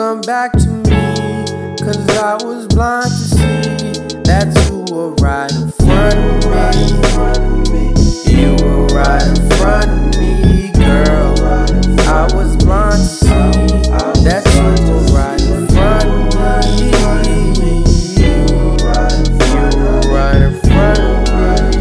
come back to me? 'Cause I was blind to see that you were right in front of me. You were right in front of me, girl. I was blind to see that you were right in front of me. You were right in front of me.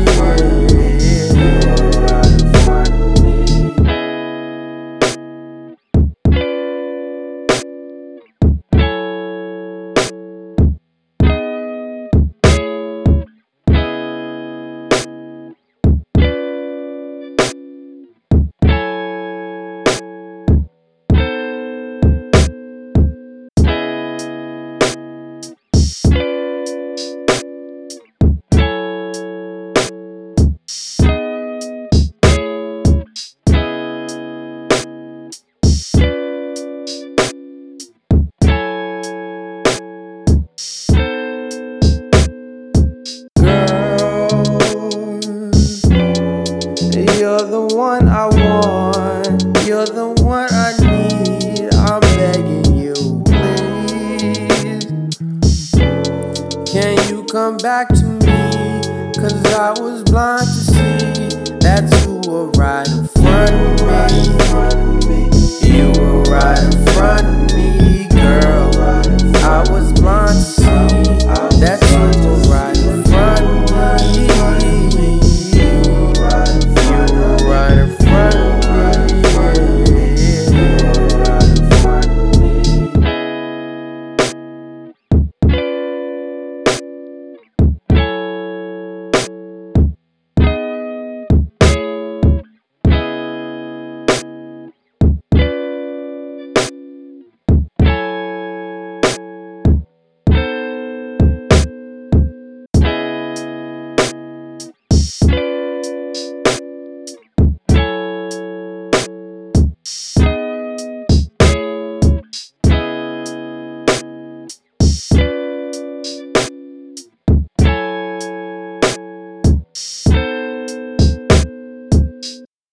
You're the one I want, you're the one I need. I'm begging you, please. Can you come back to me? 'Cause I was blind to see that you were right in front of me.